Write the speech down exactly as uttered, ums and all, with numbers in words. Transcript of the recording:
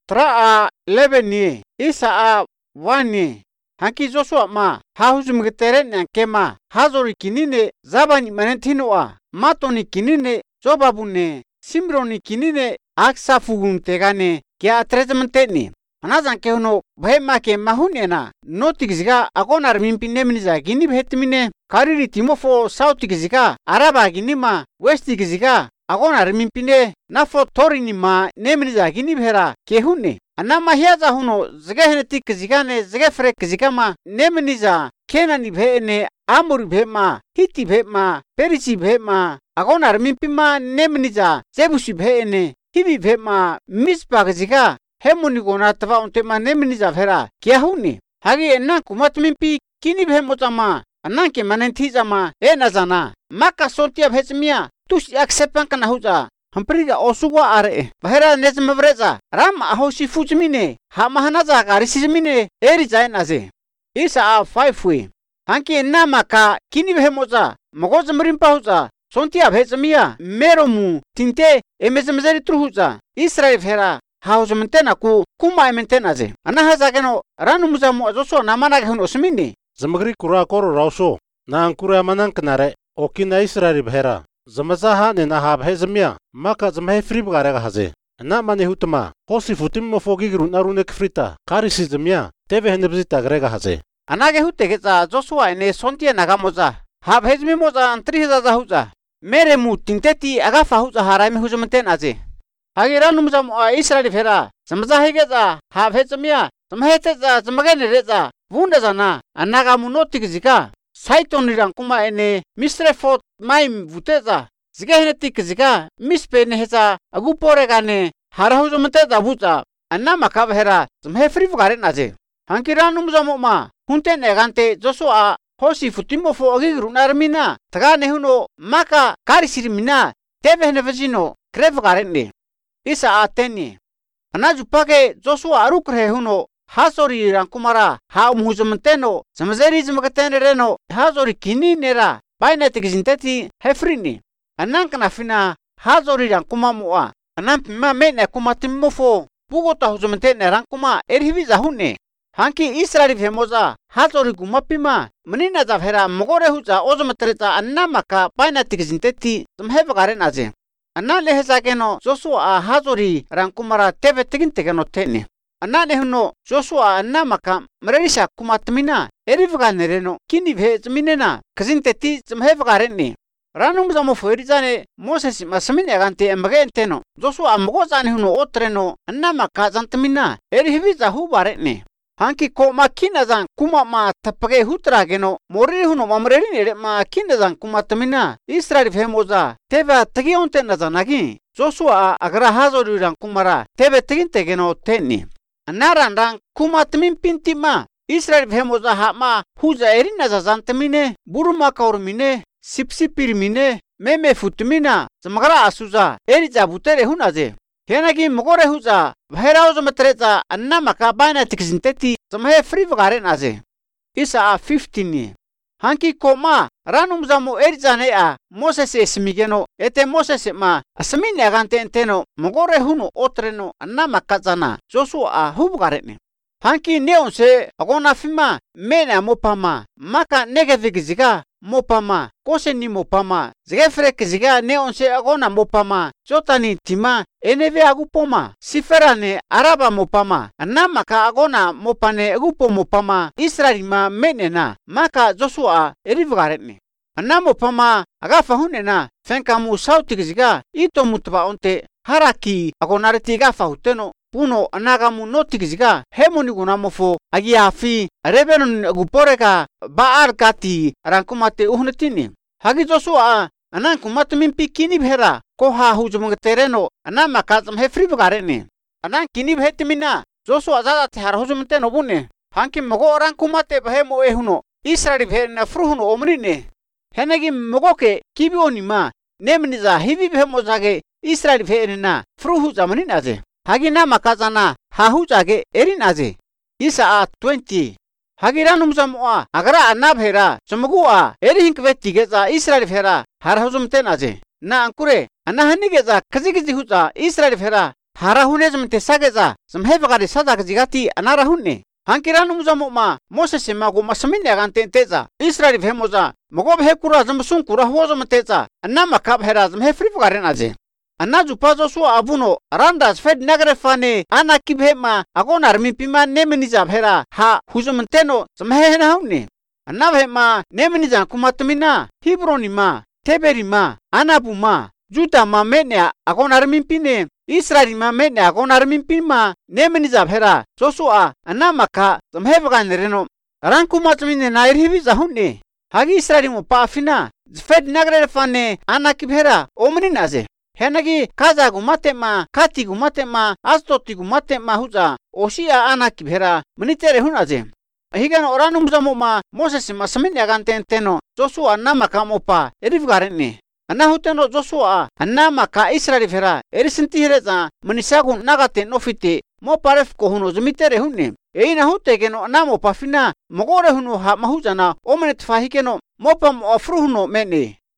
Tra lebeni isa wani hanki Joshua ma hahuzum geteren yang kema hazori kinine zabani manentinua matoni kinine zobabune simroni kinine aksafugun tegane kya trezmenteni anazan kehuno bhema ke mahunena notigziga agonar mimpine miniza gini bhetmine kariri timofo sautigziga araba ginima westigziga agonar mimpine nafo torini ma neminiza gini bhera kehune anama hiaza huno zgehne tikzigane zgefre kzigama neminiza kenani bhene amuri bhema hiti bhema perichi bhema agonar mimpima neminiza zebushi bhene hivi bhema mispagziga hemuni gona tava unte ma neminiza bhera kehune hagi enna kumat mimpi kini bhemotama ananke manentizama enazana maka sontia bhesmia tush aksepan kana huza hampriga osugwa are bahera nezmavreza ram ahoshi fujmine hamahanaza garisizmine eri zainaze isa a five we hanki namaka kini bhemoza mogozmrimpa huza sontia bhesmia meromu tinte emezmezeri truhuza israel phera hauzmentena ku kuma ementenaze anahaza keno ranumuza mo zoso namana ghen osmini zamagri kura koro rauso na ankura manan knare okina israel bhera zamazaha ne na hab hezmia maka zamhe free bgarega haze na mane hutma hosi futim mo fogi grunarune kfrita karisi zamia teve henebzita grega haze anage hutegeza Joshua ne sontia nagamoza hab hezmi moza antriza zahuza mere mutinteti agafa huza harame huzumten aze hagira numza mo israel phera zamazahegeza hab hezmia zamheteza zamagene reza wundazana anaga munotigzika Saitonirang kuma ene misrefot maim vuteza zigehne tikzika mispene heza aguporegane harahuzumteza buza anna makabhera zmhefri vgare naze hankiranum zamoma hunte negante Joshua hosi futimofo agirunarmina tagane huno maka karisirmina tevehne vazino krevgarenne isa ateni anajupake Joshua arukre huno Hazori rangkumara ha umhuzumteno zamazeri zmgatene reno hazori kini nera painete gizinteti hefrini anankana fina hazori rangkuma moa anampima mene kumatimofo bugota huzumtene rangkuma erhiviza hunne hanki israeli femoza hazori gumapima menina zavhera mogore huza ozumtreza annamaka painete gizinteti zamhevgare naze anna leheza keno Joshua hazori rangkumara teve tegintegeno tene anane huno Joshua annamaka mrerisha kumatmina erivganereno kini bhezminena kazinteti zmhevgarenne ranum zamo foirizane Moses masmine agante embagenteno Joshua amgozane huno otreno annamaka zantmina erihviza hubarenne hanki ko makina zan kuma ma tapage hutrageno morri huno mamreri ma kina zan kumatmina Israel femoza teva tagi onten zanagi Joshua agra hazori ran kumara teve tegintegeno tenni Narandang kumatmin pintima Israel bhemoza hama huza erina zazantamine buruma kaurmine sipsipirmine meme futmina zamagara asuza eriza butere hunaze henagi mogore huza bhairauz matreza anna makabana tikzinteti zamhe free vgare naze isa a fifteen hanki koma ranum zamo erizane a Moses esmigeno ete Moses ma asmine agante enteno mogore huno otreno anna makazana Joshua a hubgarene hanki neonse agona fima mena mopama maka negevigziga mopama koseni mopama zgefrek ziga neonse agona mopama jotani tima eneve agupoma siferane araba mopama anna maka agona mopane agupo mopama Israelima menena maka Joshua erivgarene anna mopama agafa hunena fenkamu sautigziga ito mutba onte haraki agonareti gafa huteno puno anagamu notigziga hemoni gunamofo agiafi rebenon aguporeka baar kati rankumate uhnetini hagi Joshua anankumat mimpi kini bhera koha hujumtereno anama kazam hefri bgarene anan kini bhetimina Joshua zadat har hujumte nobune hanki mogo rankumate bhemo ehuno Israel bherna fruhuno omrine henegi mogoke kibionima nemniza hivi bhemo zage Israel bherna fruhu zamanin aze hagina makazana hahujage erinaze isa a twenty hagiranum zamwa agara anabhera samgua erihinkvetigeza Israel bhera har hujumtenaze na ankure anahanigeza kazigizi huza Israel bhera harahune zamte sageza zamhevagari sadak jigati anarahunne hankiranu muzamu ma Moses ma go masminne agante teza Israel vemoza mogo behekura zamsun kura hozam teza anama kab herazam hefrivgaren aje anaju pazo su abuno randas fed nagre fane ana kibhema agonar mimpima nemeniza hera ha huzumteno zamhena hunne anavhema nemeniza kumatmina hibroni ma teberi ma anabu ma juta ma menya agonar mimpine Israel ma menya agonar mimpima nemeniza hera Joshua anamaka zamhevgan reno rankumatmine nairhibi zahunne hagi Israel mo pafina fed nagre fane ana kibhera omninaze henagi kaza gumatema kati gumatema astoti gumatema huza osia ana kibhera mnitere hunaze higan oranum zamoma Moses masmin yaganten teno Joshua namaka mopa erifgarenne ana huteno Joshua anamaka Israel vera erisinti hereza mnisagun nagate nofite mo paref ko huno zmitere hunne eina hutegeno namo pafina mogore huno ha mahuzana omnet fahikeno mopam afruhno mene